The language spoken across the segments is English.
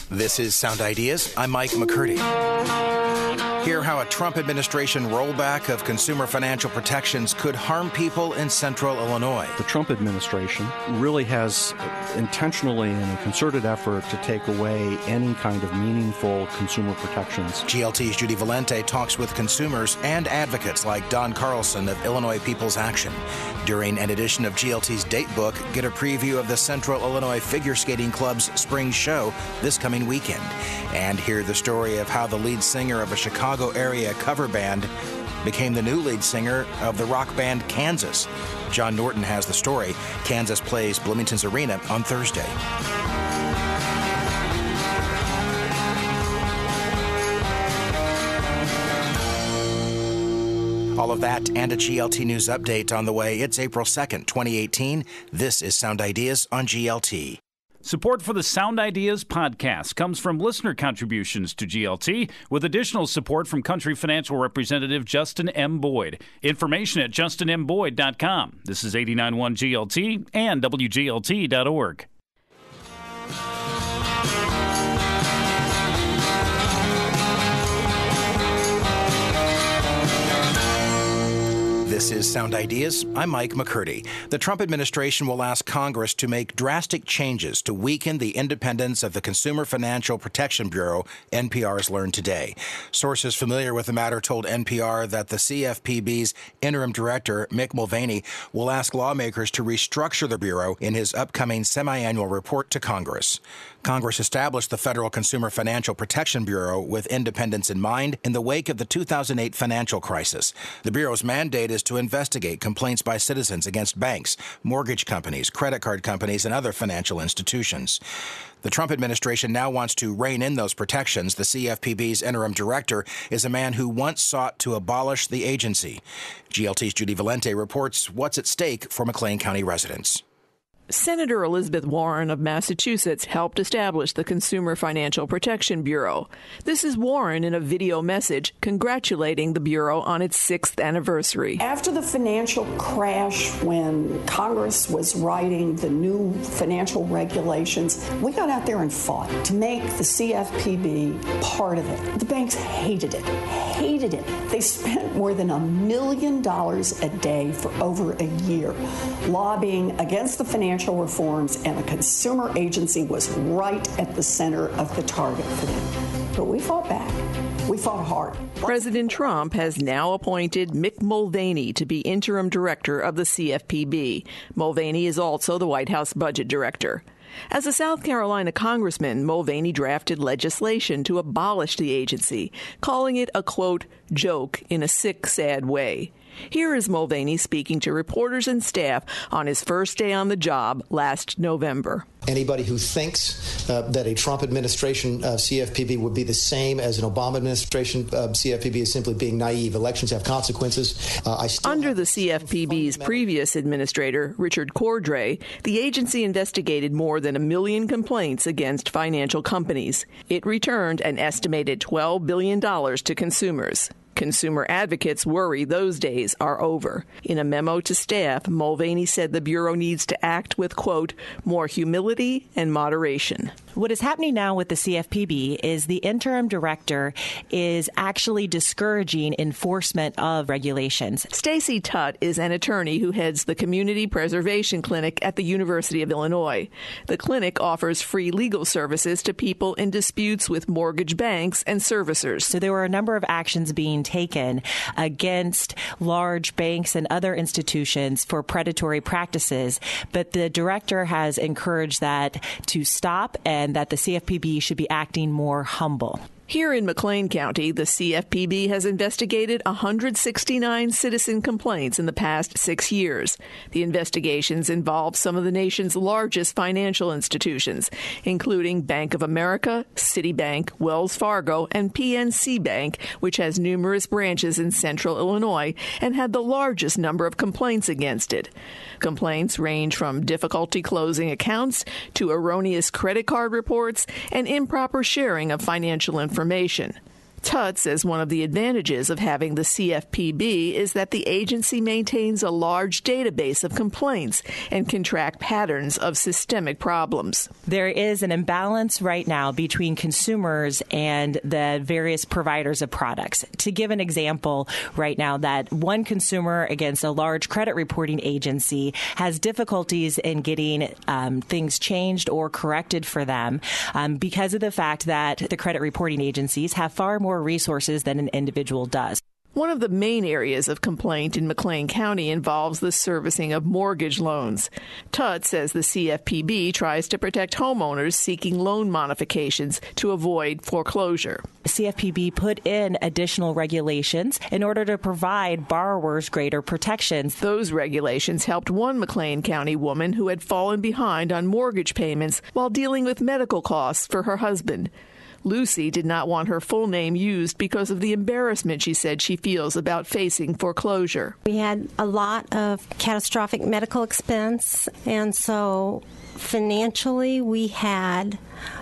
This is Sound Ideas. I'm Mike McCurdy. Hear how a Trump administration rollback of consumer financial protections could harm people in central Illinois. The Trump administration really has intentionally in a concerted effort to take away any kind of meaningful consumer protections. GLT's Judy Valente talks with consumers and advocates like Don Carlson of Illinois People's Action. During an edition of GLT's Datebook, get a preview of the Central Illinois Figure Skating Club's spring show this coming weekend. And hear the story of how the lead singer of a Chicago area cover band became the new lead singer of the rock band Kansas. John Norton has the story. Kansas plays Bloomington's Arena on Thursday. All of that and a GLT News update on the way. It's April 2nd, 2018. This is Sound Ideas on GLT. Support for the Sound Ideas podcast comes from listener contributions to GLT, with additional support from Country Financial Representative Justin M. Boyd. Information at justinmboyd.com. This is 89.1 GLT and WGLT.org. This is Sound Ideas. I'm Mike McCurdy. The Trump administration will ask Congress to make drastic changes to weaken the independence of the Consumer Financial Protection Bureau, NPR has learned today. Sources familiar with the matter told NPR that the CFPB's interim director, Mick Mulvaney, will ask lawmakers to restructure the bureau in his upcoming semi-annual report to Congress. Congress established the Federal Consumer Financial Protection Bureau with independence in mind in the wake of the 2008 financial crisis. The Bureau's mandate is to investigate complaints by citizens against banks, mortgage companies, credit card companies, and other financial institutions. The Trump administration now wants to rein in those protections. The CFPB's interim director is a man who once sought to abolish the agency. GLT's Judy Valente reports what's at stake for McLean County residents. Senator Elizabeth Warren of Massachusetts helped establish the Consumer Financial Protection Bureau. This is Warren in a video message congratulating the Bureau on its 6th anniversary. After the financial crash, when Congress was writing the new financial regulations, we got out there and fought to make the CFPB part of it. The banks hated it. They spent more than $1 million a day for over a year lobbying against the financial reforms, and the consumer agency was right at the center of the target for them. But we fought back. We fought hard. President Trump has now appointed Mick Mulvaney to be interim director of the CFPB. Mulvaney is also the White House budget director. As a South Carolina congressman, Mulvaney drafted legislation to abolish the agency, calling it a, quote, joke in a sick, sad way. Here is Mulvaney speaking to reporters and staff on his first day on the job last November. Anybody who thinks that a Trump administration CFPB would be the same as an Obama administration CFPB is simply being naive. Elections have consequences. Under the CFPB's previous administrator, Richard Cordray, the agency investigated more than 1 million complaints against financial companies. It returned an estimated $12 billion to consumers. Consumer advocates worry those days are over. In a memo to staff, Mulvaney said the Bureau needs to act with, quote, more humility and moderation. What is happening now with the CFPB is the interim director is actually discouraging enforcement of regulations. Stacy Tutt is an attorney who heads the Community Preservation Clinic at the University of Illinois. The clinic offers free legal services to people in disputes with mortgage banks and servicers. So there were a number of actions being taken against large banks and other institutions for predatory practices, but the director has encouraged that to stop and that the CFPB should be acting more humble. Here in McLean County, the CFPB has investigated 169 citizen complaints in the past 6 years. The investigations involve some of the nation's largest financial institutions, including Bank of America, Citibank, Wells Fargo, and PNC Bank, which has numerous branches in central Illinois and had the largest number of complaints against it. Complaints range from difficulty closing accounts to erroneous credit card reports and improper sharing of financial information. Tutt says one of the advantages of having the CFPB is that the agency maintains a large database of complaints and can track patterns of systemic problems. There is an imbalance right now between consumers and the various providers of products. To give an example, right now, that one consumer against a large credit reporting agency has difficulties in getting things changed or corrected for them because of the fact that the credit reporting agencies have far more resources than an individual does. One of the main areas of complaint in McLean County involves the servicing of mortgage loans. Tutt says the CFPB tries to protect homeowners seeking loan modifications to avoid foreclosure. The CFPB put in additional regulations in order to provide borrowers greater protections. Those regulations helped one McLean County woman who had fallen behind on mortgage payments while dealing with medical costs for her husband. Lucy did not want her full name used because of the embarrassment she said she feels about facing foreclosure. We had a lot of catastrophic medical expense, and so financially we had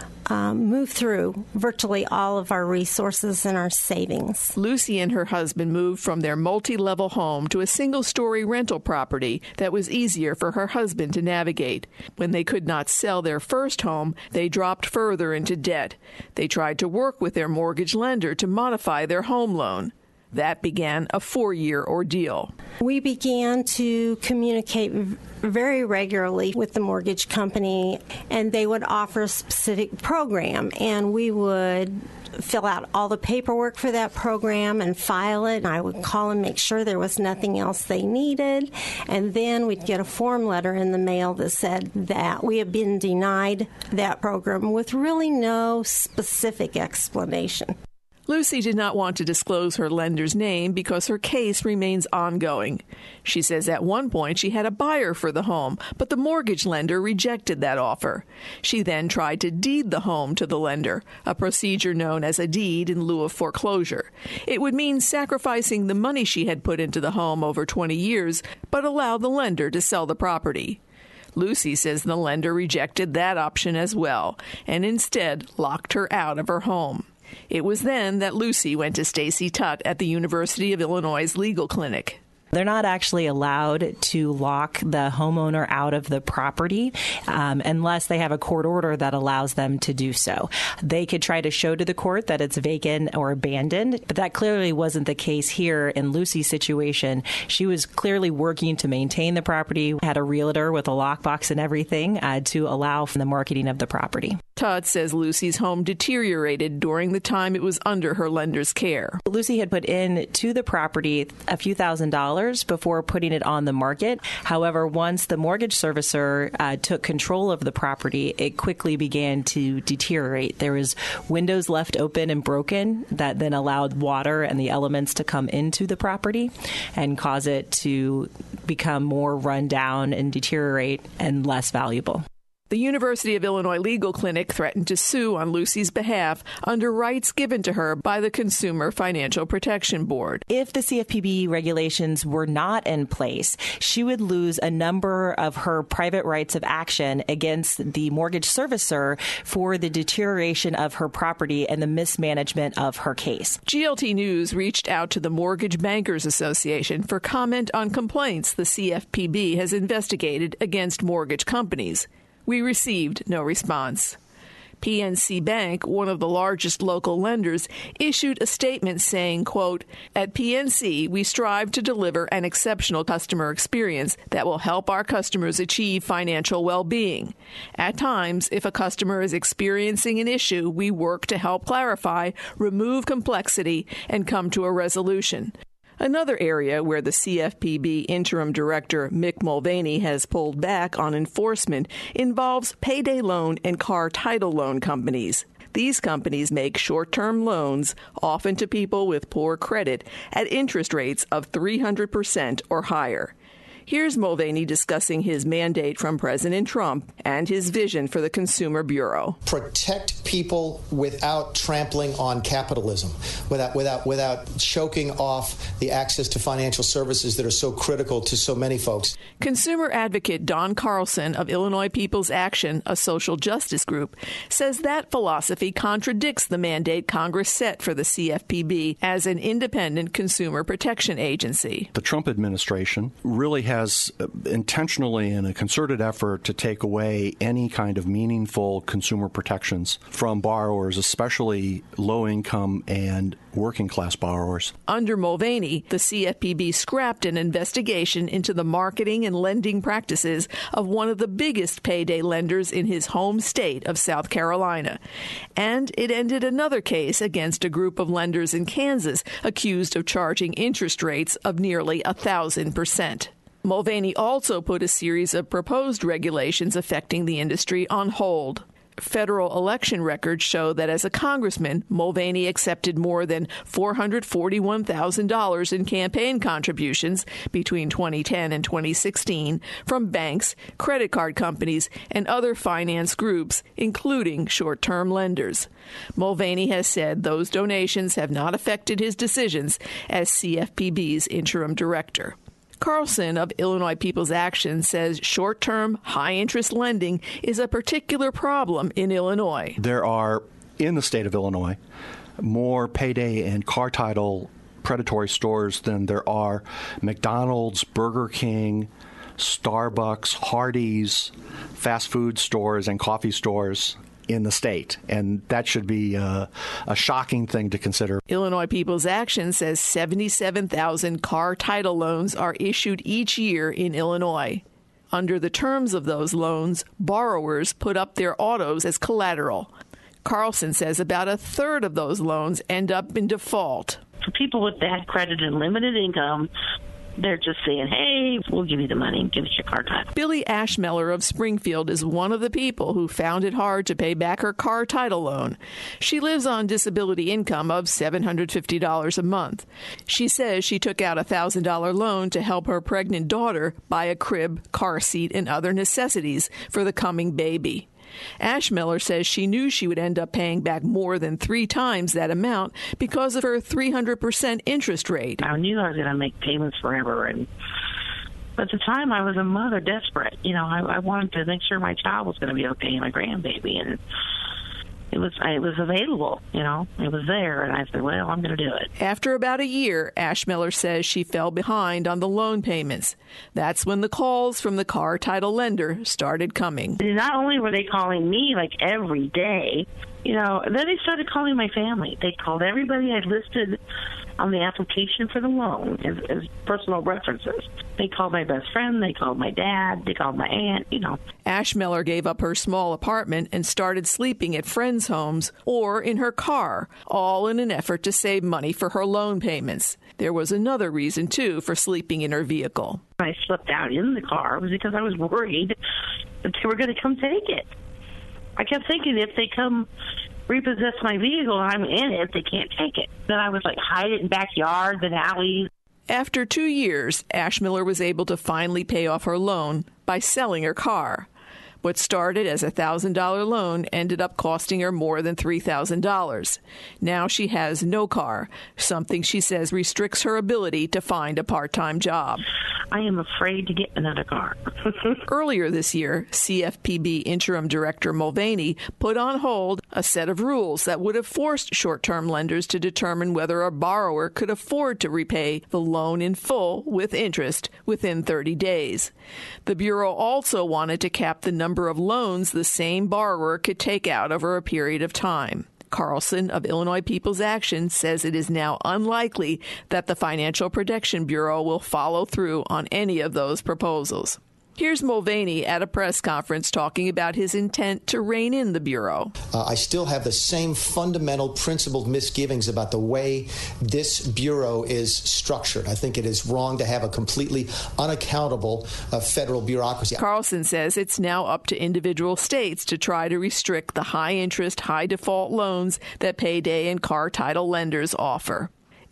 moved through virtually all of our resources and our savings. Lucy and her husband moved from their multi-level home to a single-story rental property that was easier for her husband to navigate. When they could not sell their first home, they dropped further into debt. They tried to work with their mortgage lender to modify their home loan. That began a 4-year ordeal. We began to communicate very regularly with the mortgage company, and they would offer a specific program, and we would fill out all the paperwork for that program and file it. I would call and make sure there was nothing else they needed, and then we'd get a form letter in the mail that said that we had been denied that program with really no specific explanation. Lucy did not want to disclose her lender's name because her case remains ongoing. She says at one point she had a buyer for the home, but the mortgage lender rejected that offer. She then tried to deed the home to the lender, a procedure known as a deed in lieu of foreclosure. It would mean sacrificing the money she had put into the home over 20 years, but allow the lender to sell the property. Lucy says the lender rejected that option as well, and instead locked her out of her home. It was then that Lucy went to Stacy Tutt at the University of Illinois Legal Clinic. They're not actually allowed to lock the homeowner out of the property unless they have a court order that allows them to do so. They could try to show to the court that it's vacant or abandoned, but that clearly wasn't the case here in Lucy's situation. She was clearly working to maintain the property, had a realtor with a lockbox and everything to allow for the marketing of the property. Tutt says Lucy's home deteriorated during the time it was under her lender's care. Lucy had put in to the property a few $1,000s before putting it on the market. However, once the mortgage servicer took control of the property, it quickly began to deteriorate. There was windows left open and broken that then allowed water and the elements to come into the property and cause it to become more run down and deteriorate and less valuable. The University of Illinois Legal Clinic threatened to sue on Lucy's behalf under rights given to her by the Consumer Financial Protection Board. If the CFPB regulations were not in place, she would lose a number of her private rights of action against the mortgage servicer for the deterioration of her property and the mismanagement of her case. GLT News reached out to the Mortgage Bankers Association for comment on complaints the CFPB has investigated against mortgage companies. We received no response. PNC Bank, one of the largest local lenders, issued a statement saying, quote, "At PNC, we strive to deliver an exceptional customer experience that will help our customers achieve financial well-being. At times, if a customer is experiencing an issue, we work to help clarify, remove complexity, and come to a resolution." Another area where the CFPB Interim Director Mick Mulvaney has pulled back on enforcement involves payday loan and car title loan companies. These companies make short-term loans, often to people with poor credit, at interest rates of 300% or higher. Here's Mulvaney discussing his mandate from President Trump and his vision for the Consumer Bureau. Protect people without trampling on capitalism, without choking off the access to financial services that are so critical to so many folks. Consumer advocate Don Carlson of Illinois People's Action, a social justice group, says that philosophy contradicts the mandate Congress set for the CFPB as an independent consumer protection agency. The Trump administration really has intentionally, in a concerted effort to take away any kind of meaningful consumer protections from borrowers, especially low-income and working-class borrowers. Under Mulvaney, the CFPB scrapped an investigation into the marketing and lending practices of one of the biggest payday lenders in his home state of South Carolina. And it ended another case against a group of lenders in Kansas accused of charging interest rates of nearly 1,000%. Mulvaney also put a series of proposed regulations affecting the industry on hold. Federal election records show that as a congressman, Mulvaney accepted more than $441,000 in campaign contributions between 2010 and 2016 from banks, credit card companies, and other finance groups, including short-term lenders. Mulvaney has said those donations have not affected his decisions as CFPB's interim director. Carlson of Illinois People's Action says short-term, high-interest lending is a particular problem in Illinois. There are, in the state of Illinois, more payday and car title predatory stores than there are McDonald's, Burger King, Starbucks, Hardee's, fast food stores, and coffee stores in the state, and that should be a shocking thing to consider. Illinois People's Action says 77,000 car title loans are issued each year in Illinois. Under the terms of those loans, borrowers put up their autos as collateral. Carlson says about a third of those loans end up in default. For people with bad credit and limited income, they're just saying, hey, we'll give you the money and give us your car title. Billy Ashmeller of Springfield is one of the people who found it hard to pay back her car title loan. She lives on disability income of $750 a month. She says she took out a $1,000 loan to help her pregnant daughter buy a crib, car seat, and other necessities for the coming baby. Ashmeller says she knew she would end up paying back more than 3 times that amount because of her 300% interest rate. I knew I was going to make payments forever, and at the time I was a mother desperate. You know, I wanted to make sure my child was going to be okay, my grandbaby, and it was available, you know. It was there, and I said, well, I'm going to do it. After about a year, Ashmeller says she fell behind on the loan payments. That's when the calls from the car title lender started coming. Not only were they calling me, like, every day, you know, then they started calling my family. They called everybody I listed on the application for the loan as personal references. They called my best friend, they called my dad, they called my aunt, you know. Ashmeller gave up her small apartment and started sleeping at friends' homes or in her car, all in an effort to save money for her loan payments. There was another reason, too, for sleeping in her vehicle. I slept out in the car was because I was worried that they were going to come take it. I kept thinking if they come repossess my vehicle and I'm in it, they can't take it. Then I would, like, hide it in backyards and alleys. After 2 years, Ashmeller was able to finally pay off her loan by selling her car. What started as a $1,000 loan ended up costing her more than $3,000. Now she has no car, something she says restricts her ability to find a part-time job. I am afraid to get another car. Earlier this year, CFPB Interim Director Mulvaney put on hold a set of rules that would have forced short-term lenders to determine whether a borrower could afford to repay the loan in full with interest within 30 days. The Bureau also wanted to cap the number of loans the same borrower could take out over a period of time. Carlson of Illinois People's Action says it is now unlikely that the Financial Protection Bureau will follow through on any of those proposals. Here's Mulvaney at a press conference talking about his intent to rein in the Bureau. I still have the same fundamental principled misgivings about the way this Bureau is structured. I think it is wrong to have a completely unaccountable federal bureaucracy. Carlson says it's now up to individual states to try to restrict the high-interest, high-default loans that payday and car title lenders offer.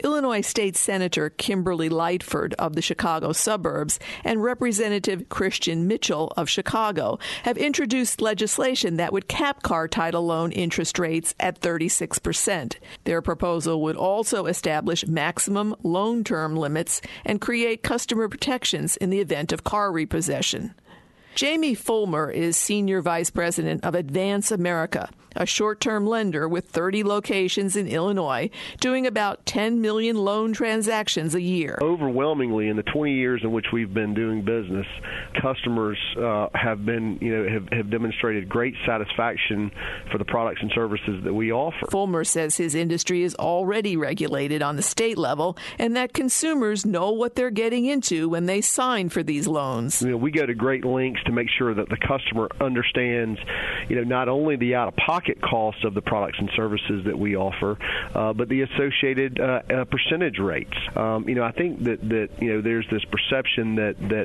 Illinois State Senator Kimberly Lightford of the Chicago suburbs and Representative Christian Mitchell of Chicago have introduced legislation that would cap car title loan interest rates at 36%. Their proposal would also establish maximum loan term limits and create customer protections in the event of car repossession. Jamie Fulmer is Senior Vice President of Advance America, a short-term lender with 30 locations in Illinois, doing about 10 million loan transactions a year. Overwhelmingly, in the 20 years in which we've been doing business, customers have demonstrated great satisfaction for the products and services that we offer. Fulmer says his industry is already regulated on the state level and that consumers know what they're getting into when they sign for these loans. We go to great lengths to make sure that the customer understands, not only the out-of-pocket cost of the products and services that we offer, but the associated percentage rates. I think that there's this perception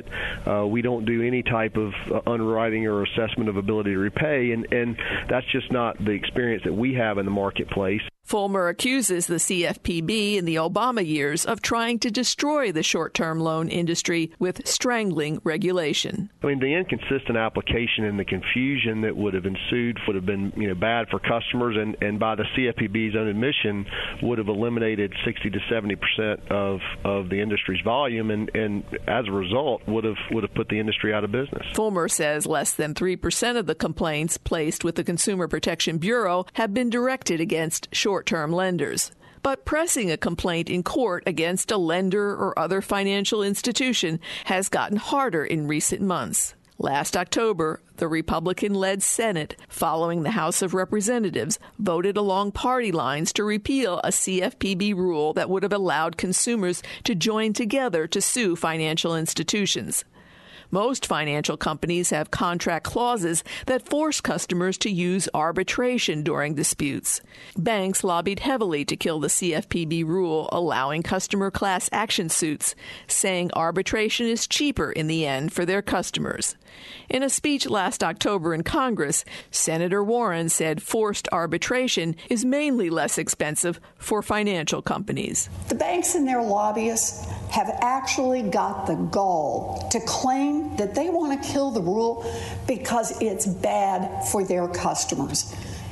that we don't do any type of underwriting or assessment of ability to repay, and that's just not the experience that we have in the marketplace. Fulmer accuses the CFPB in the Obama years of trying to destroy the short-term loan industry with strangling regulation. The inconsistent application and the confusion that would have ensued would have been bad for customers, and by the CFPB's own admission would have eliminated 60 to 70% of the industry's volume, and as a result would have put the industry out of business. Fulmer says less than 3% of the complaints placed with the Consumer Protection Bureau have been directed against short-term lenders. But pressing a complaint in court against a lender or other financial institution has gotten harder in recent months. Last October, the Republican-led Senate, following the House of Representatives, voted along party lines to repeal a CFPB rule that would have allowed consumers to join together to sue financial institutions. Most financial companies have contract clauses that force customers to use arbitration during disputes. Banks lobbied heavily to kill the CFPB rule, allowing customer class action suits, saying arbitration is cheaper in the end for their customers. In a speech last October in Congress, Senator Warren said forced arbitration is mainly less expensive for financial companies. The banks and their lobbyists have actually got the gall to claim that they want to kill the rule because it's bad for their customers.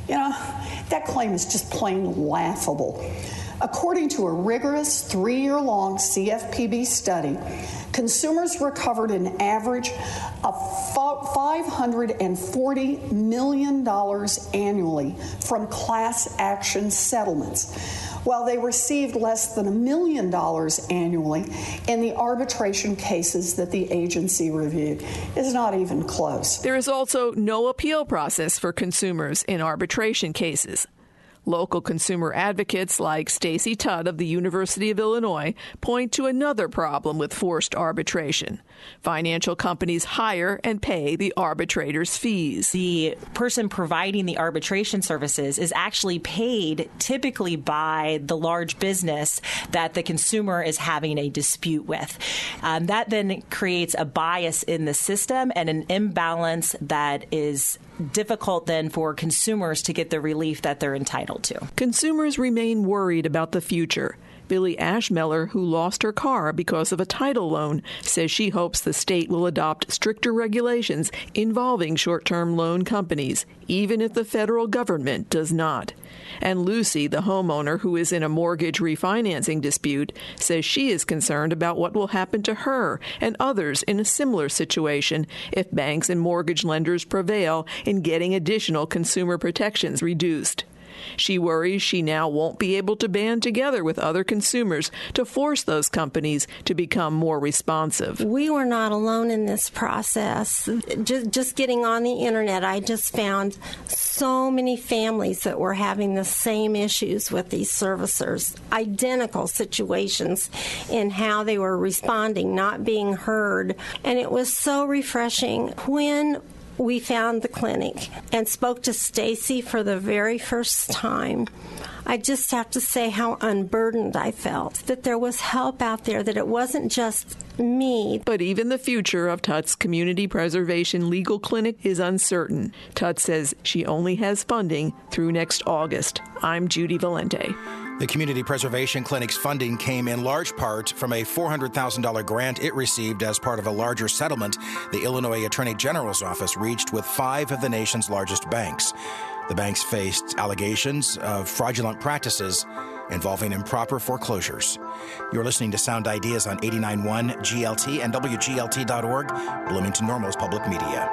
That claim is just plain laughable. According to a rigorous 3-year-long CFPB study, consumers recovered an average of $540 million annually from class action settlements, while they received less than $1 million annually in the arbitration cases that the agency reviewed. It's not even close. There is also no appeal process for consumers in arbitration cases. Local consumer advocates like Stacy Tutt of the University of Illinois point to another problem with forced arbitration. Financial companies hire and pay the arbitrator's fees. The person providing the arbitration services is actually paid typically by the large business that the consumer is having a dispute with. That then creates a bias in the system and an imbalance that is difficult then for consumers to get the relief that they're entitled to. Consumers remain worried about the future. Billy Ashmeller, who lost her car because of a title loan, says she hopes the state will adopt stricter regulations involving short-term loan companies, even if the federal government does not. And Lucy, the homeowner who is in a mortgage refinancing dispute, says she is concerned about what will happen to her and others in a similar situation if banks and mortgage lenders prevail in getting additional consumer protections reduced. She worries she now won't be able to band together with other consumers to force those companies to become more responsive. We were not alone in this process. Just getting on the internet, I just found so many families that were having the same issues with these servicers, identical situations in how they were responding, not being heard. And it was so refreshing when we found the clinic and spoke to Stacy for the very first time. I just have to say how unburdened I felt, that there was help out there, that it wasn't just me. But even the future of Tutt's Community Preservation Legal Clinic is uncertain. Tutt says she only has funding through next August. I'm Judy Valente. The Community Preservation Clinic's funding came in large part from a $400,000 grant it received as part of a larger settlement the Illinois Attorney General's office reached with 5 of the nation's largest banks. The banks faced allegations of fraudulent practices involving improper foreclosures. You're listening to Sound Ideas on 89.1 GLT and WGLT.org, Bloomington Normal's public media.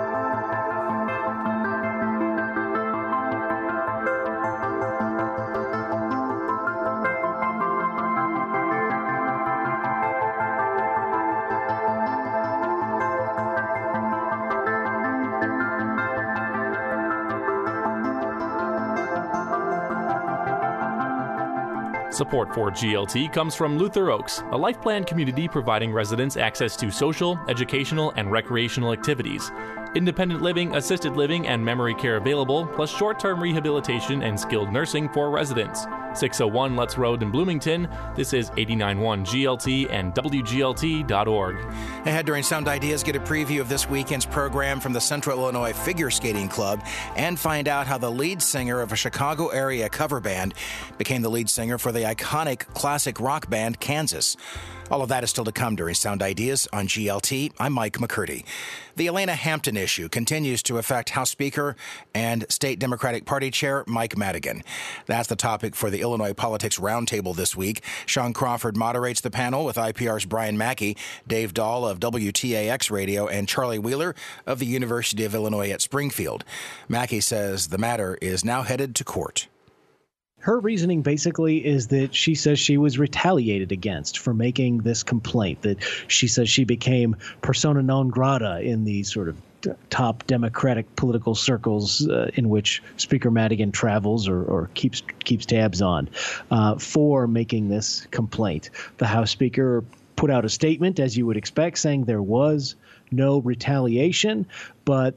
Support for GLT comes from Luther Oaks, a life plan community providing residents access to social, educational, and recreational activities. Independent living, assisted living, and memory care available, plus short-term rehabilitation and skilled nursing for residents. 601 Lutz Road in Bloomington. This is 89.1 GLT and WGLT.org. Ahead during Sound Ideas, get a preview of this weekend's program from the Central Illinois Figure Skating Club and find out how the lead singer of a Chicago area cover band became the lead singer for the iconic classic rock band Kansas. All of that is still to come during Sound Ideas on GLT. I'm Mike McCurdy. The Elena Hampton issue continues to affect House Speaker and State Democratic Party Chair Mike Madigan. That's the topic for the Illinois Politics Roundtable this week. Sean Crawford moderates the panel with IPR's Brian Mackey, Dave Dahl of WTAX Radio, and Charlie Wheeler of the University of Illinois at Springfield. Mackey says the matter is now headed to court. Her reasoning basically is that she says she was retaliated against for making this complaint, that she says she became persona non grata in the sort of top Democratic political circles in which Speaker Madigan travels or keeps tabs on for making this complaint. The House Speaker put out a statement, as you would expect, saying there was no retaliation, but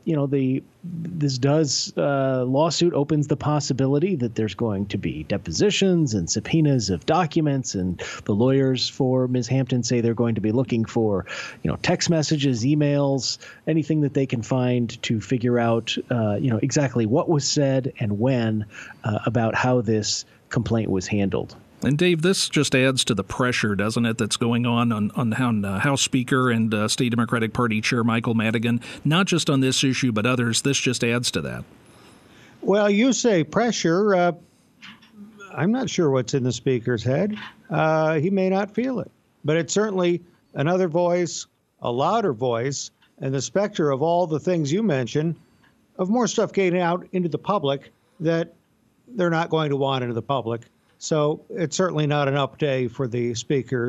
this lawsuit opens the possibility that there's going to be depositions and subpoenas of documents, and the lawyers for Ms. Hampton say they're going to be looking for text messages, emails, anything that they can find to figure out exactly what was said and when about how this complaint was handled. And Dave, this just adds to the pressure, doesn't it, that's going on House Speaker and State Democratic Party Chair Michael Madigan, not just on this issue but others. This just adds to that. Well, you say pressure. I'm not sure what's in the Speaker's head. He may not feel it. But it's certainly another voice, a louder voice, and the specter of all the things you mentioned, of more stuff getting out into the public that they're not going to want into the public. So it's certainly not an up day for the Speaker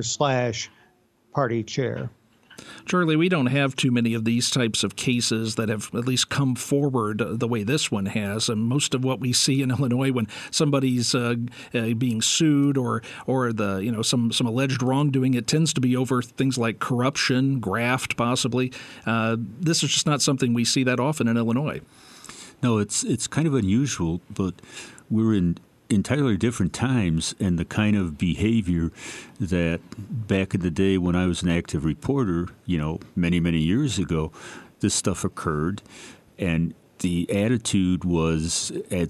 / party chair. Charlie, we don't have too many of these types of cases that have at least come forward the way this one has. And most of what we see in Illinois when somebody's being sued or some alleged wrongdoing, it tends to be over things like corruption, graft, possibly. This is just not something we see that often in Illinois. No, it's kind of unusual, but we're in entirely different times, and the kind of behavior that back in the day when I was an active reporter, many, many years ago, this stuff occurred. And the attitude was,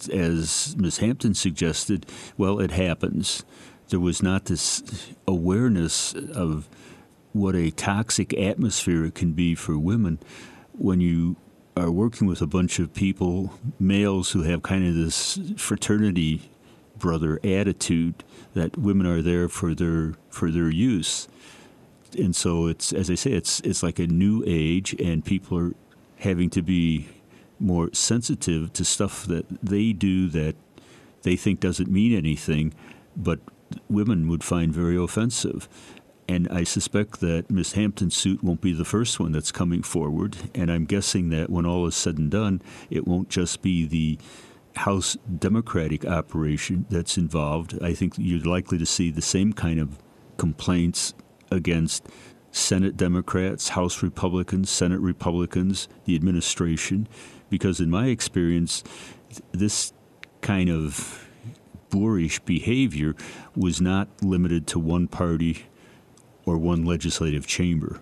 as Ms. Hampton suggested, well, it happens. There was not this awareness of what a toxic atmosphere it can be for women when you are working with a bunch of people, males who have kind of this fraternity brother attitude that women are there for their use. And so it's, as I say, it's like a new age, and people are having to be more sensitive to stuff that they do that they think doesn't mean anything, but women would find very offensive. And I suspect that Ms. Hampton's suit won't be the first one that's coming forward. And I'm guessing that when all is said and done, it won't just be the House Democratic operation that's involved. I think you're likely to see the same kind of complaints against Senate Democrats, House Republicans, Senate Republicans, the administration, because in my experience, this kind of boorish behavior was not limited to one party or one legislative chamber.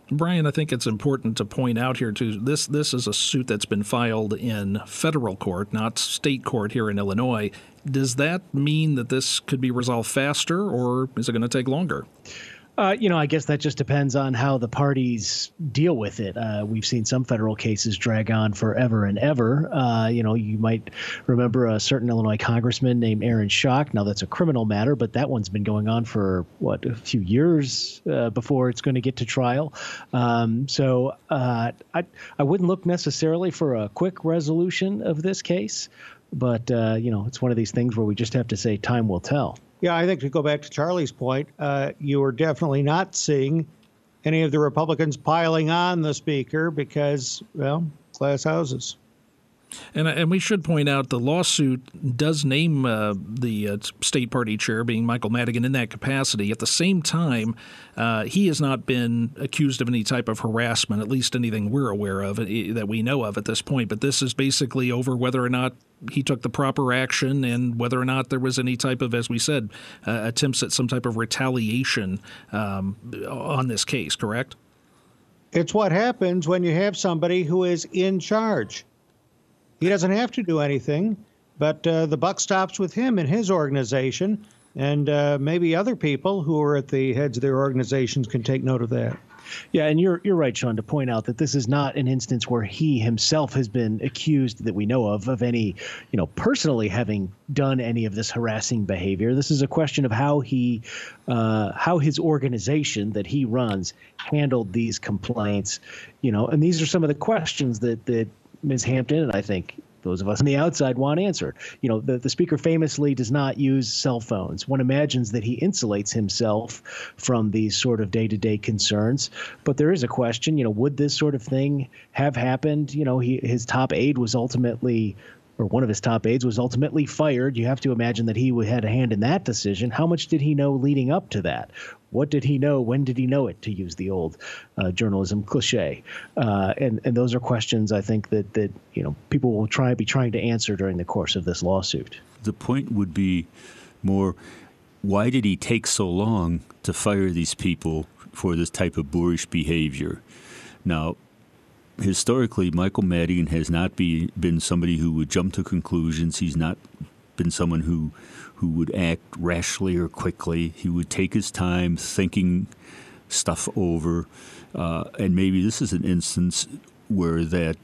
Brian, I think it's important to point out here, too, this is a suit that's been filed in federal court, not state court here in Illinois. Does that mean that this could be resolved faster, or is it going to take longer? I guess that just depends on how the parties deal with it. We've seen some federal cases drag on forever and ever. You might remember a certain Illinois congressman named Aaron Schock. Now, that's a criminal matter, but that one's been going on for, a few years before it's going to get to trial. So I wouldn't look necessarily for a quick resolution of this case. But, it's one of these things where we just have to say time will tell. Yeah, I think to go back to Charlie's point, you are definitely not seeing any of the Republicans piling on the speaker because, glass houses. And we should point out the lawsuit does name the state party chair, being Michael Madigan, in that capacity. At the same time, he has not been accused of any type of harassment, at least anything we're aware of that we know of at this point. But this is basically over whether or not he took the proper action and whether or not there was any type of, as we said, attempts at some type of retaliation on this case, correct? It's what happens when you have somebody who is in charge. He doesn't have to do anything, but the buck stops with him and his organization, and maybe other people who are at the heads of their organizations can take note of that. Yeah, and you're right, Sean, to point out that this is not an instance where he himself has been accused that we know of any, personally having done any of this harassing behavior. This is a question of how his organization that he runs handled these complaints, and these are some of the questions that Ms. Hampton, and I think those of us on the outside want answered. The speaker famously does not use cell phones. One imagines that he insulates himself from these sort of day-to-day concerns. But there is a question, would this sort of thing have happened? His top aide was ultimately, or one of his top aides was ultimately fired. You have to imagine that he had a hand in that decision. How much did he know leading up to that? What did he know? When did he know it, to use the old journalism cliche? And those are questions I think that people will be trying to answer during the course of this lawsuit. The point would be more, why did he take so long to fire these people for this type of boorish behavior? Now, historically, Michael Madigan has not been somebody who would jump to conclusions. He's not been someone who would act rashly or quickly. He would take his time thinking stuff over. And maybe this is an instance where that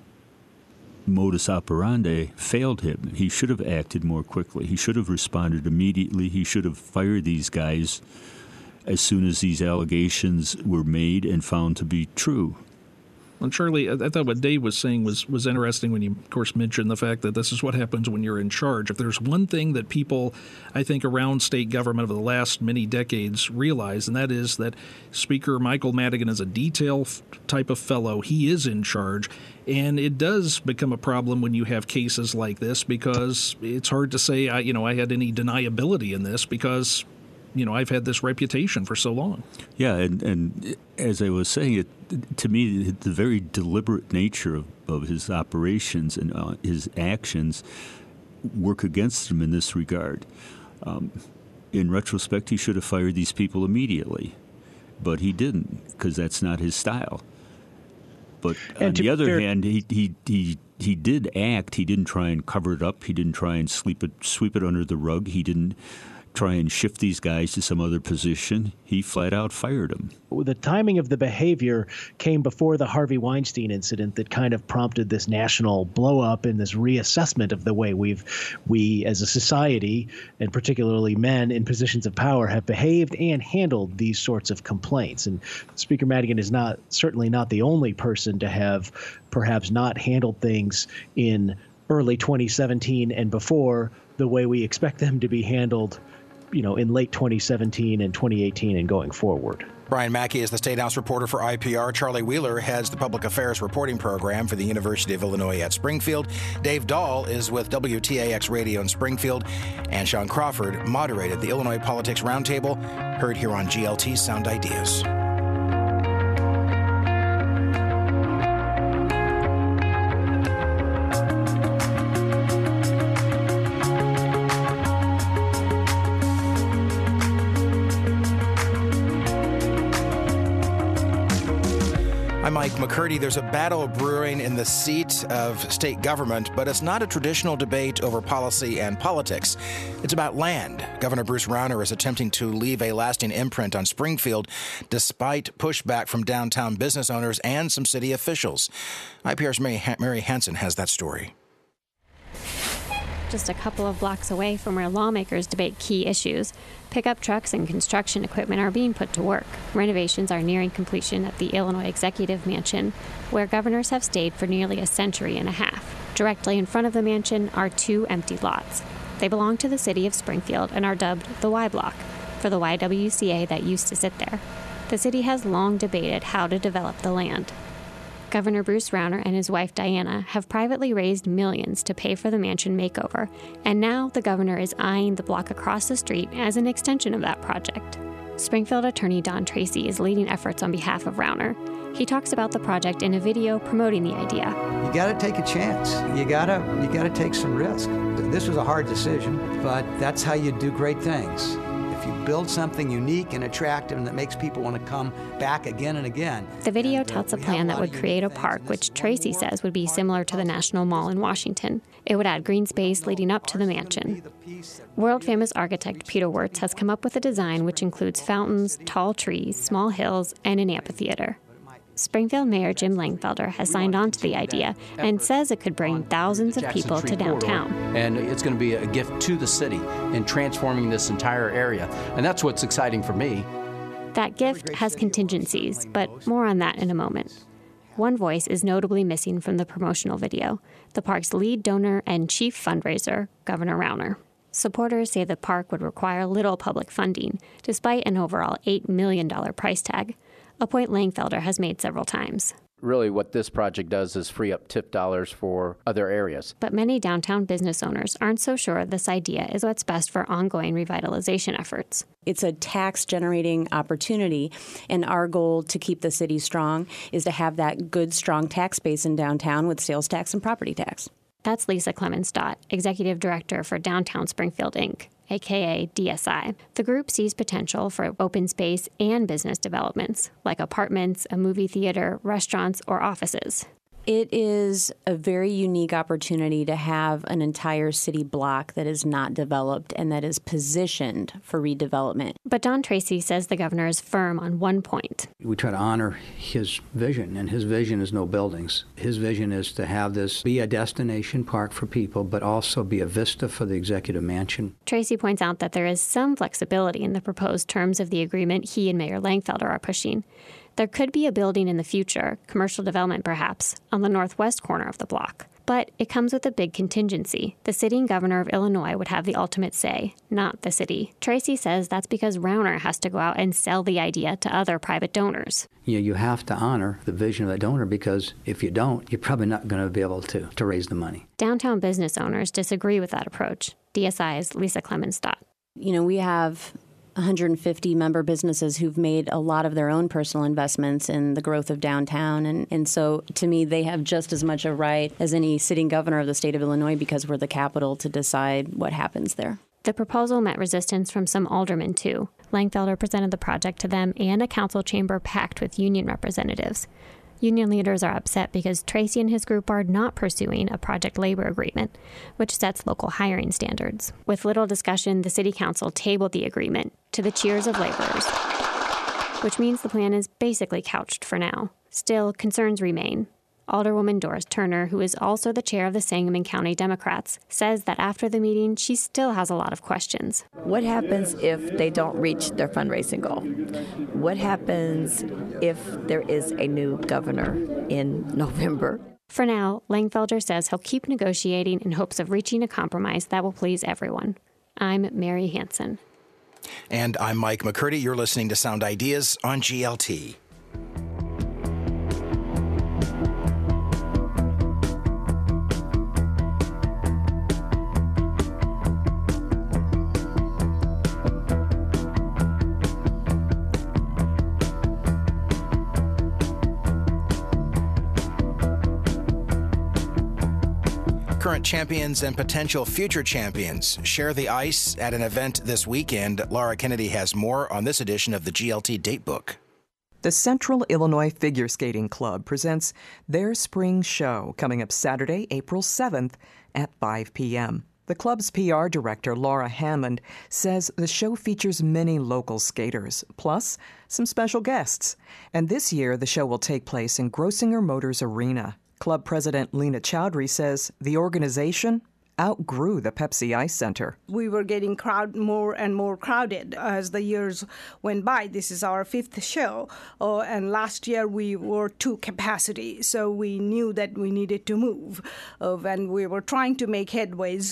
modus operandi failed him. He should have acted more quickly. He should have responded immediately. He should have fired these guys as soon as these allegations were made and found to be true. And Charlie, I thought what Dave was saying was interesting when you, of course, mentioned the fact that this is what happens when you're in charge. If there's one thing that people, I think, around state government over the last many decades realize, and that is that Speaker Michael Madigan is a detail type of fellow. He is in charge. And it does become a problem when you have cases like this because it's hard to say, I had any deniability in this because I've had this reputation for so long. Yeah, and as I was saying, to me, the very deliberate nature of his operations and his actions work against him in this regard. In retrospect, he should have fired these people immediately, but he didn't because that's not his style. But on the other hand, he did act. He didn't try and cover it up. He didn't try and sweep it under the rug. He didn't try and shift these guys to some other position. He flat out fired them. The timing of the behavior came before the Harvey Weinstein incident that kind of prompted this national blow up and this reassessment of the way we as a society, and particularly men in positions of power, have behaved and handled these sorts of complaints. And Speaker Madigan is certainly not the only person to have perhaps not handled things in early 2017 and before the way we expect them to be handled in late 2017 and 2018 and going forward. Brian Mackey is the State House reporter for IPR. Charlie Wheeler heads the Public Affairs Reporting Program for the University of Illinois at Springfield. Dave Dahl is with WTAX Radio in Springfield. And Sean Crawford moderated the Illinois Politics Roundtable, heard here on GLT Sound Ideas. Mike McCurdy. There's a battle brewing in the seat of state government, but it's not a traditional debate over policy and politics. It's about land. Governor Bruce Rauner is attempting to leave a lasting imprint on Springfield despite pushback from downtown business owners and some city officials. IPR's Mary Hansen has that story. Just a couple of blocks away from where lawmakers debate key issues, pickup trucks and construction equipment are being put to work. Renovations are nearing completion at the Illinois Executive Mansion, where governors have stayed for nearly a century and a half. Directly in front of the mansion are 2 empty lots. They belong to the city of Springfield and are dubbed the Y Block, for the YWCA that used to sit there. The city has long debated how to develop the land. Governor Bruce Rauner and his wife Diana have privately raised millions to pay for the mansion makeover, and now the governor is eyeing the block across the street as an extension of that project. Springfield attorney Don Tracy is leading efforts on behalf of Rauner. He talks about the project in a video promoting the idea. You got to take a chance. You got to take some risk. This was a hard decision, but that's how you do great things. If you build something unique and attractive and that makes people want to come back again and again. The video touts a plan that would create a park, which Tracy says would be similar to the National Mall in Washington. It would add green space leading up to the mansion. World-famous architect Peter Wirtz has come up with a design which includes fountains, tall trees, small hills, and an amphitheater. Springfield Mayor Jim Langfelder has signed on to the idea and says it could bring thousands of people to downtown. And it's going to be a gift to the city in transforming this entire area. And that's what's exciting for me. That gift has contingencies, but more on that in a moment. One voice is notably missing from the promotional video: the park's lead donor and chief fundraiser, Governor Rauner. Supporters say the park would require little public funding, despite an overall $8 million price tag, a point Langfelder has made several times. Really what this project does is free up tip dollars for other areas. But many downtown business owners aren't so sure this idea is what's best for ongoing revitalization efforts. It's a tax-generating opportunity, and our goal to keep the city strong is to have that good, strong tax base in downtown with sales tax and property tax. That's Lisa Clemens-Stott, Executive Director for Downtown Springfield, Inc., aka DSI. The group sees potential for open space and business developments, like apartments, a movie theater, restaurants, or offices. It is a very unique opportunity to have an entire city block that is not developed and that is positioned for redevelopment. But Don Tracy says the governor is firm on one point. We try to honor his vision, and his vision is no buildings. His vision is to have this be a destination park for people, but also be a vista for the executive mansion. Tracy points out that there is some flexibility in the proposed terms of the agreement he and Mayor Langfelder are pushing. There could be a building in the future, commercial development perhaps, on the northwest corner of the block. But it comes with a big contingency. The sitting governor of Illinois would have the ultimate say, not the city. Tracy says that's because Rauner has to go out and sell the idea to other private donors. You have to honor the vision of that donor, because if you don't, you're probably not going to be able to raise the money. Downtown business owners disagree with that approach. DSI's Lisa Clemens-Stott. We have 150 member businesses who've made a lot of their own personal investments in the growth of downtown. And so, to me, they have just as much a right as any sitting governor of the state of Illinois, because we're the capital, to decide what happens there. The proposal met resistance from some aldermen, too. Langfelder presented the project to them and a council chamber packed with union representatives. Union leaders are upset because Tracy and his group are not pursuing a project labor agreement, which sets local hiring standards. With little discussion, the city council tabled the agreement to the cheers of laborers, which means the plan is basically couched for now. Still, concerns remain. Alderwoman Doris Turner, who is also the chair of the Sangamon County Democrats, says that after the meeting, she still has a lot of questions. What happens if they don't reach their fundraising goal? What happens if there is a new governor in November? For now, Langfelder says he'll keep negotiating in hopes of reaching a compromise that will please everyone. I'm Mary Hansen. And I'm Mike McCurdy. You're listening to Sound Ideas on GLT. Current champions and potential future champions share the ice at an event this weekend. Laura Kennedy has more on this edition of the GLT Datebook. The Central Illinois Figure Skating Club presents their spring show coming up Saturday, April 7th at 5 p.m. The club's PR director, Laura Hammond, says the show features many local skaters, plus some special guests. And this year, the show will take place in Grossinger Motors Arena. Club president Lena Chowdhury says the organization outgrew the Pepsi Ice Center. We were getting more and more crowded as the years went by. This is our 5th show, and last year we were to capacity, so we knew that we needed to move, and we were trying to make headways,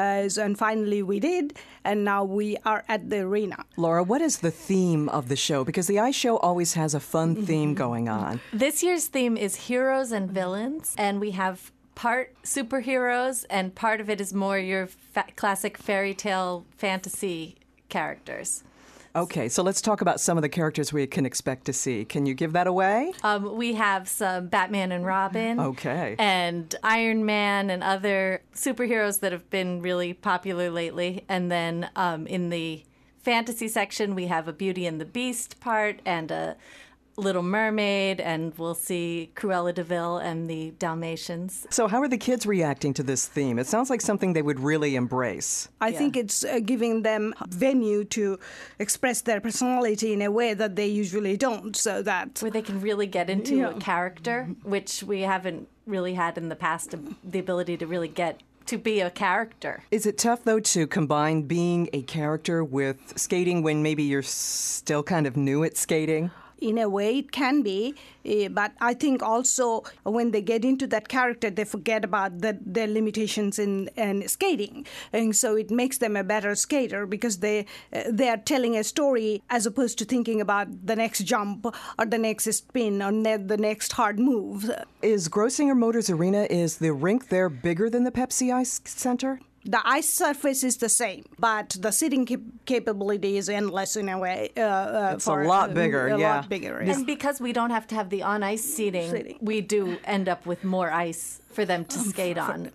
and finally we did, and now we are at the arena. Laura, what is the theme of the show? Because the ice show always has a fun theme going on. This year's theme is heroes and villains, and we have part superheroes, and part of it is more your classic fairy tale fantasy characters. Okay, so let's talk about some of the characters we can expect to see. Can you give that away? We have some Batman and Robin. Okay. And Iron Man and other superheroes that have been really popular lately. And then in the fantasy section, we have a Beauty and the Beast part and a Little Mermaid, and we'll see Cruella de Vil and the Dalmatians. So how are the kids reacting to this theme? It sounds like something they would really embrace. I think it's giving them a venue to express their personality in a way that they usually don't, so that where they can really get into a character, which we haven't really had in the past, the ability to really get to be a character. Is it tough, though, to combine being a character with skating when maybe you're still kind of new at skating? In a way, it can be, but I think also when they get into that character, they forget about their limitations in skating, and so it makes them a better skater because they are telling a story as opposed to thinking about the next jump or the next spin or the next hard move. Is Grossinger Motors Arena, is the rink there bigger than the Pepsi Ice Center? The ice surface is the same, but the sitting capability is endless in a way. It's a lot bigger, a lot bigger. And because we don't have to have the on-ice seating, we do end up with more ice for them to skate on.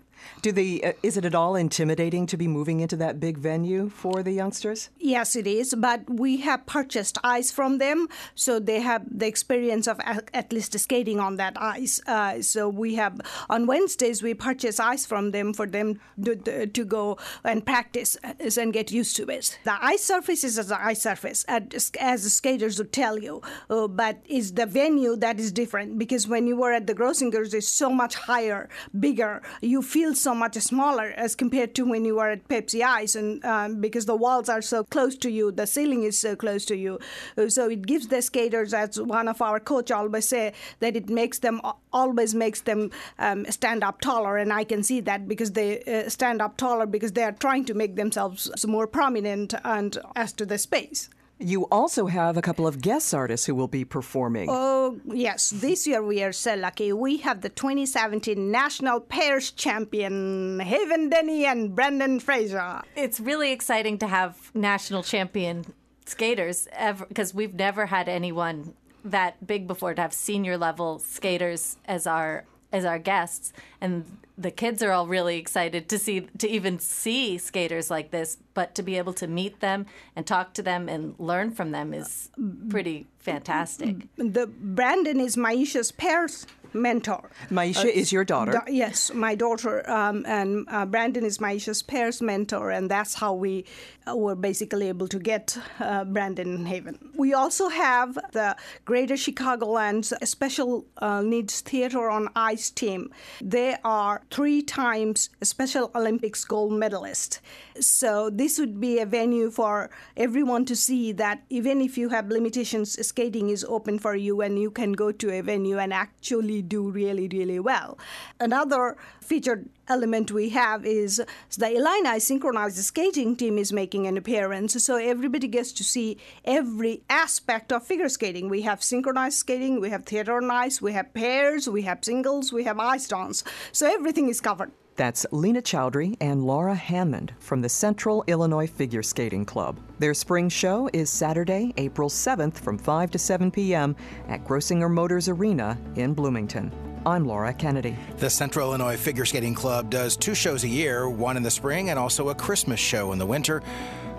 Is it at all intimidating to be moving into that big venue for the youngsters? Yes, it is, but we have purchased ice from them, so they have the experience of at least skating on that ice. So we have, on Wednesdays, we purchase ice from them for them to go and practice and get used to it. The ice surface is the ice surface, as the skaters would tell you, but it's the venue that is different, because when you were at the Grossingers, it's so much higher, bigger. You feel so much smaller as compared to when you are at Pepsi Ice, and because the walls are so close to you, the ceiling is so close to you. So it gives the skaters, as one of our coach always say, that it always makes them stand up taller, and I can see that because they stand up taller because they are trying to make themselves more prominent and as to the space. You also have a couple of guest artists who will be performing. Oh, yes. This year we are so lucky. We have the 2017 National Pairs Champion, Haven Denny and Brandon Fraser. It's really exciting to have national champion skaters ever, because we've never had anyone that big before to have senior level skaters as our guests, and the kids are all really excited to even see skaters like this, but to be able to meet them and talk to them and learn from them is pretty fantastic. Brandon is Maisha's pairs mentor. Maisha is your daughter? Yes, my daughter, and Brandon is Maisha's pairs mentor, and that's how we were basically able to get Brandon in Haven. We also have the Greater Chicagoland's Special Needs Theater on Ice team. They are 3 times Special Olympics gold medalist. So this would be a venue for everyone to see that even if you have limitations, skating is open for you and you can go to a venue and actually do really, really well. Another featured element we have is the Illini synchronized skating team is making an appearance, so everybody gets to see every aspect of figure skating. We have synchronized skating, we have theater on ice, we have pairs, we have singles, we have ice dance, so everything is covered. That's Lena Chowdhury and Laura Hammond from the Central Illinois Figure Skating Club. Their spring show is Saturday, April 7th from 5 to 7 p.m. at Grossinger Motors Arena in Bloomington. I'm Laura Kennedy. The Central Illinois Figure Skating Club does 2 shows a year, one in the spring and also a Christmas show in the winter.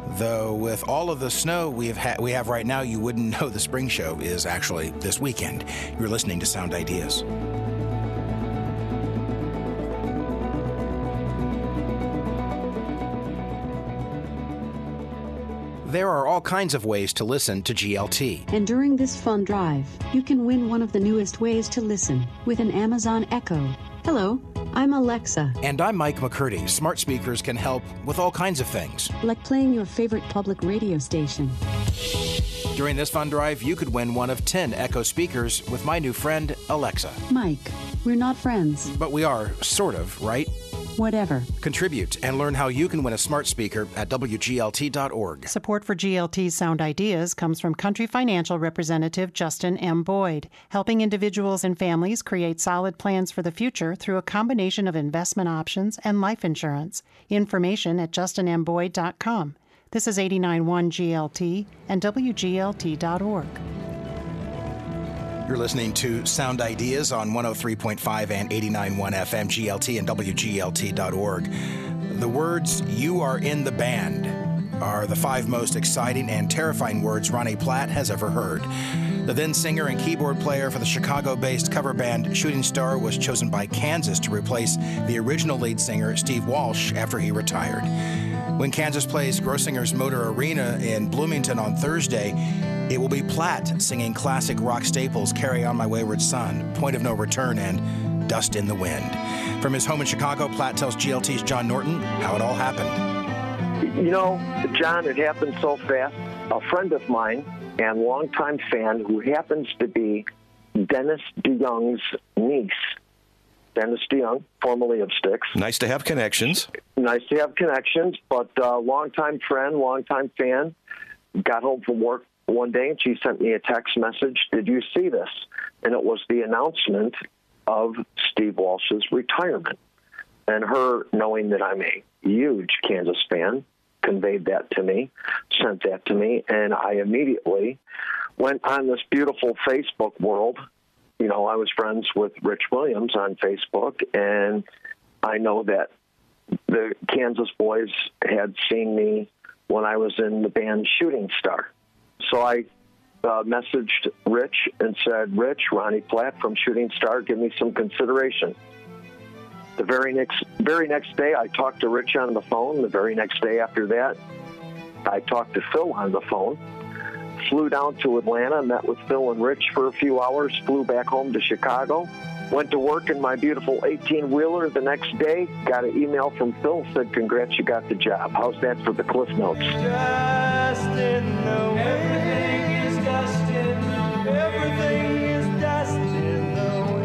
Though with all of the snow we have right now, you wouldn't know the spring show is actually this weekend. You're listening to Sound Ideas. There are all kinds of ways to listen to GLT. And during this fun drive, you can win one of the newest ways to listen with an Amazon Echo. Hello, I'm Alexa. And I'm Mike McCurdy. Smart speakers can help with all kinds of things. Like playing your favorite public radio station. During this fun drive, you could win one of 10 Echo speakers with my new friend, Alexa. Mike, we're not friends. But we are, sort of, right? Whatever. Contribute and learn how you can win a smart speaker at WGLT.org. Support for GLT's Sound Ideas comes from Country Financial Representative Justin M. Boyd, helping individuals and families create solid plans for the future through a combination of investment options and life insurance. Information at justinmboyd.com. This is 89.1 GLT and WGLT.org. You're listening to Sound Ideas on 103.5 and 89.1 FM, GLT and WGLT.org. The words, "You are in the band," are the 5 most exciting and terrifying words Ronnie Platt has ever heard. The then singer and keyboard player for the Chicago-based cover band Shooting Star was chosen by Kansas to replace the original lead singer, Steve Walsh, after he retired. When Kansas plays Grossinger's Motor Arena in Bloomington on Thursday, it will be Platt singing classic rock staples Carry On My Wayward Son, Point of No Return, and Dust in the Wind. From his home in Chicago, Platt tells GLT's John Norton how it all happened. You know, John, it happened so fast. A friend of mine and longtime fan who happens to be Dennis DeYoung's niece, Dennis DeYoung, formerly of Styx. Nice to have connections. Nice to have connections, but longtime friend, longtime fan, got home from work one day and she sent me a text message, "Did you see this?" And it was the announcement of Steve Walsh's retirement. And her, knowing that I'm a huge Kansas fan, conveyed that to me, sent that to me, and I immediately went on this beautiful Facebook world. You know, I was friends with Rich Williams on Facebook, and I know that the Kansas boys had seen me when I was in the band Shooting Star. So I messaged Rich and said, "Rich, Ronnie Platt from Shooting Star, give me some consideration." The very next day, I talked to Rich on the phone. The very next day after that, I talked to Phil on the phone. Flew down to Atlanta, met with Phil and Rich for a few hours, flew back home to Chicago, went to work in my beautiful 18-wheeler the next day, got an email from Phil, said, "Congrats, you got the job." How's that for the Cliff Notes? Just in the wind. Everything is dust in the wind. Everything is dust in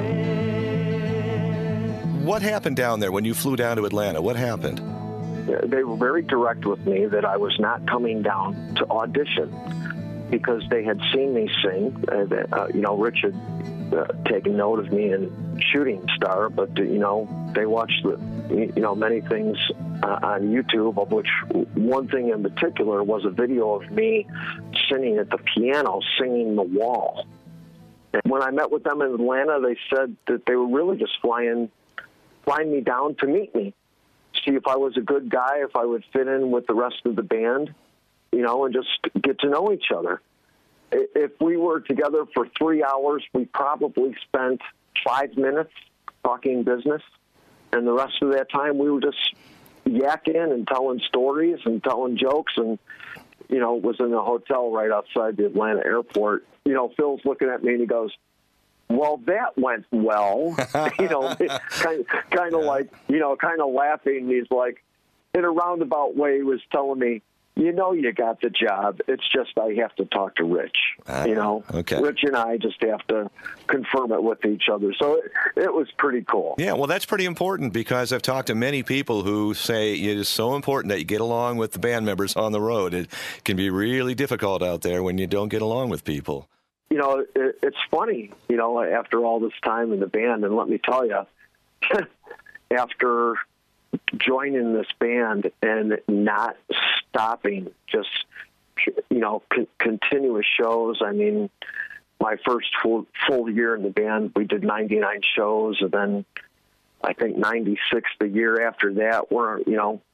the wind. What happened down there when you flew down to Atlanta? What happened? They were very direct with me that I was not coming down to audition because they had seen me sing. Rich had taken note of me in Shooting Star, but, they watched many things on YouTube, of which one thing in particular was a video of me sitting at the piano singing The Wall. And when I met with them in Atlanta, they said that they were really just flying me down to meet me, see if I was a good guy, if I would fit in with the rest of the band, and just get to know each other. If we were together for 3 hours, we probably spent 5 minutes talking business, and the rest of that time we were just yakking and telling stories and telling jokes, and, was in a hotel right outside the Atlanta airport. Phil's looking at me and he goes, "Well, that went well," kind of like, kind of laughing. He's like, in a roundabout way, he was telling me, "You got the job. It's just I have to talk to Rich. Okay. Rich and I just have to confirm it with each other." So it was pretty cool. Yeah, well, that's pretty important because I've talked to many people who say it is so important that you get along with the band members on the road. It can be really difficult out there when you don't get along with people. It's funny, after all this time in the band, and let me tell you, after joining this band and not stopping, just, continuous shows. I mean, my first full year in the band, we did 99 shows, and then I think 96 the year after that, we're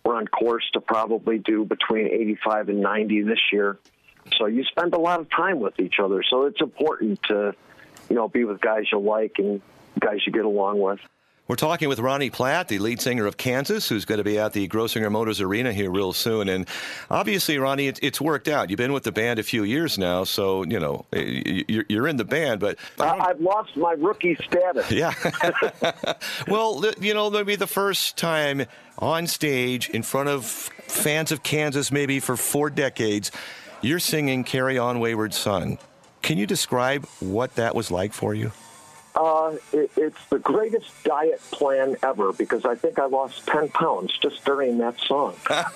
We're on course to probably do between 85 and 90 this year. So you spend a lot of time with each other. So it's important to, be with guys you like and guys you get along with. We're talking with Ronnie Platt, the lead singer of Kansas, who's going to be at the Grosinger Motors Arena here real soon. And obviously, Ronnie, it's worked out. You've been with the band a few years now, so, you're in the band. But I've lost my rookie status. Yeah. Well, there'll be the first time on stage in front of fans of Kansas maybe for 4 decades, you're singing Carry On Wayward Son. Can you describe what that was like for you? It's the greatest diet plan ever because I think I lost 10 pounds just during that song.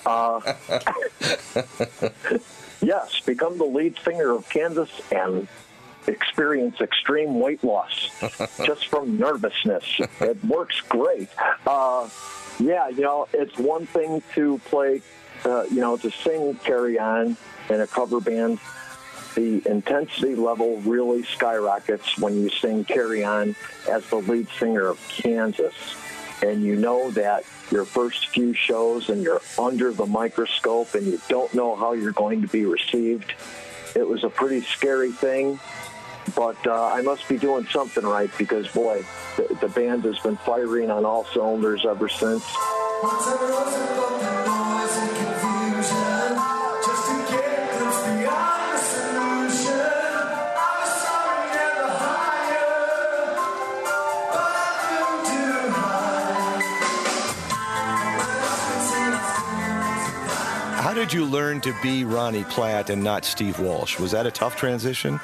Yes, become the lead singer of Kansas and experience extreme weight loss just from nervousness. It works great. It's one thing to play, to sing Carry On in a cover band. The intensity level really skyrockets when you sing Carry On as the lead singer of Kansas. And you know that your first few shows and you're under the microscope and you don't know how you're going to be received. It was a pretty scary thing, but I must be doing something right because, boy, the band has been firing on all cylinders ever since. How did you learn to be Ronnie Platt and not Steve Walsh? Was that a tough transition?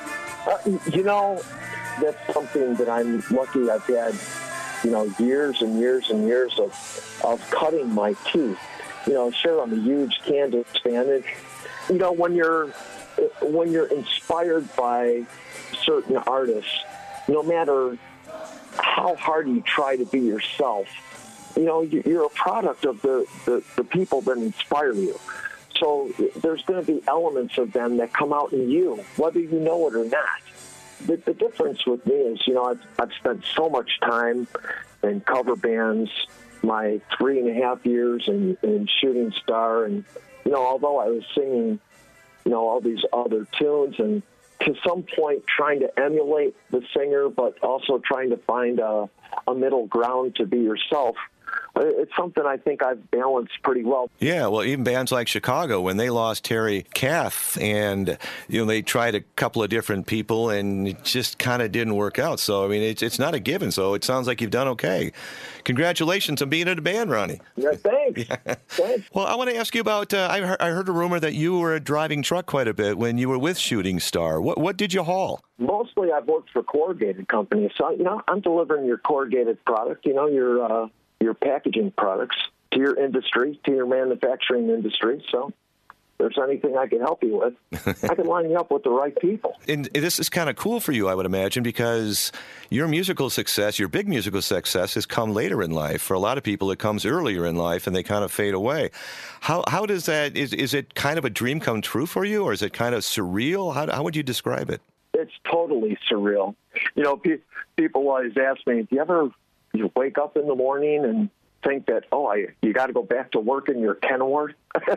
That's something that I'm lucky I've had, years and years and years of cutting my teeth. Sure, I'm a huge Kansas fan. And, when you're inspired by certain artists, no matter how hard you try to be yourself, you're a product of the people that inspire you. So there's going to be elements of them that come out in you, whether you know it or not. The difference with me is, I've spent so much time in cover bands, my 3.5 years in Shooting Star, and, although I was singing, all these other tunes, and to some point trying to emulate the singer, but also trying to find a middle ground to be yourself. It's something I think I've balanced pretty well. Yeah, well, even bands like Chicago, when they lost Terry Kath, and they tried a couple of different people, and it just kind of didn't work out. So, I mean, it's not a given. So it sounds like you've done okay. Congratulations on being in a band, Ronnie. Yeah, thanks. Yeah. Thanks. Well, I want to ask you about. I heard a rumor that you were driving truck quite a bit when you were with Shooting Star. What did you haul? Mostly, I've worked for corrugated companies, so I'm delivering your corrugated product. Your packaging products to your industry, to your manufacturing industry. So if there's anything I can help you with, I can line you up with the right people. And this is kind of cool for you, I would imagine, because your musical success, your big musical success, has come later in life. For a lot of people, it comes earlier in life, and they kind of fade away. How does that, is it kind of a dream come true for you, or is it kind of surreal? How would you describe it? It's totally surreal. People always ask me, do you ever wake up in the morning and think that, you got to go back to work in your Kenworth?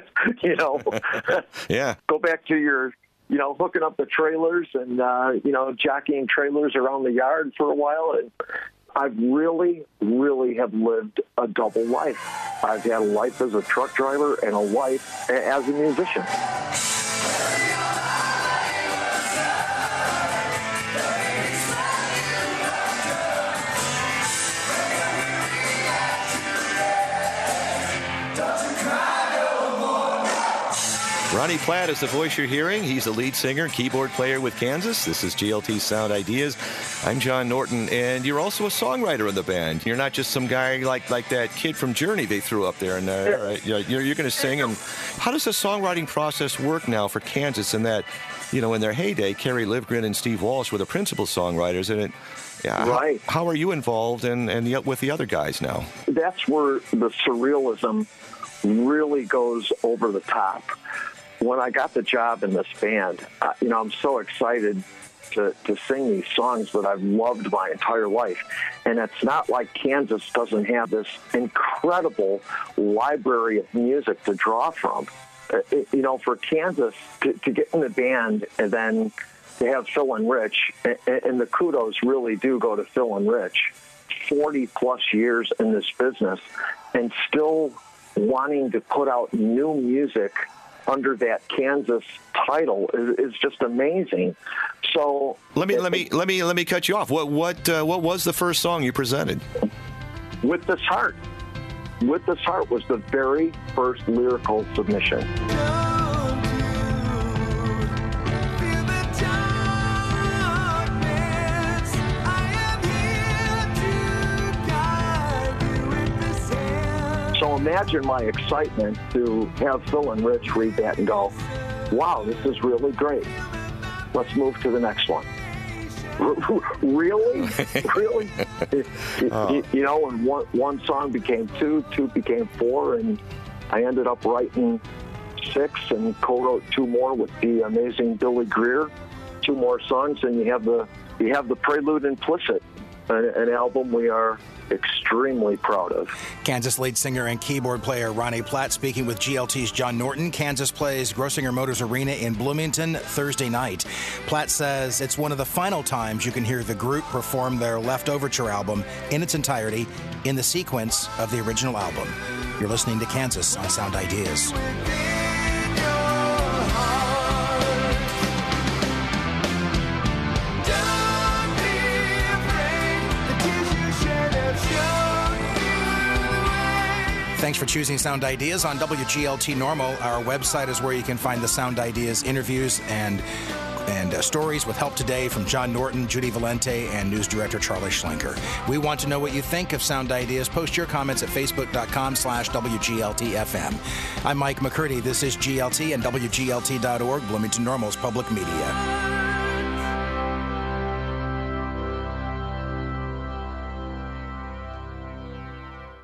Yeah. Go back to your, hooking up the trailers and, jockeying trailers around the yard for a while. And I've really, really have lived a double life. I've had a life as a truck driver and a life as a musician. Ronnie Platt is the voice you're hearing. He's the lead singer, keyboard player with Kansas. This is GLT Sound Ideas. I'm John Norton, and you're also a songwriter in the band. You're not just some guy like that kid from Journey they threw up there. And you're going to sing. And how does the songwriting process work now for Kansas? In that, in their heyday, Kerry Livgren and Steve Walsh were the principal songwriters, and right. How are you involved and with the other guys now? That's where the surrealism really goes over the top. When I got the job in this band, I'm so excited to sing these songs that I've loved my entire life. And it's not like Kansas doesn't have this incredible library of music to draw from. For Kansas to get in the band and then to have Phil and Rich, and the kudos really do go to Phil and Rich, 40-plus years in this business, and still wanting to put out new music under that Kansas title is just amazing. So let me cut you off. What was the first song you presented? With This Heart. With This Heart was the very first lyrical submission. So imagine my excitement to have Phil and Rich read that and go, wow, this is really great. Let's move to the next one. Really? Really? And one song became two became four, and I ended up writing 6 and co-wrote 2 more with the amazing Billy Greer. 2 more songs, and you have the Prelude Implicit, an album we are extremely proud of. Kansas lead singer and keyboard player Ronnie Platt speaking with GLT's John Norton. Kansas plays Grossinger Motors Arena in Bloomington Thursday night. Platt says it's one of the final times you can hear the group perform their Left Overture album in its entirety in the sequence of the original album. You're listening to Kansas on Sound Ideas. Thanks for choosing Sound Ideas on WGLT Normal. Our website is where you can find the Sound Ideas interviews and stories with help today from John Norton, Judy Valente, and news director Charlie Schlenker. We want to know what you think of Sound Ideas. Post your comments at facebook.com/WGLTFM. I'm Mike McCurdy. This is GLT and WGLT.org, Bloomington Normal's public media.